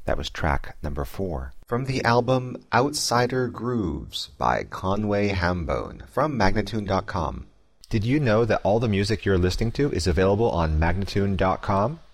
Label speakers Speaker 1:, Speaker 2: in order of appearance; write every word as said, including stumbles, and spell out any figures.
Speaker 1: That was track number four. From the album Outsider Grooves by Conway Hambone from Magnatune dot com. Did you know that all the music you're listening to is available on Magnatune dot com?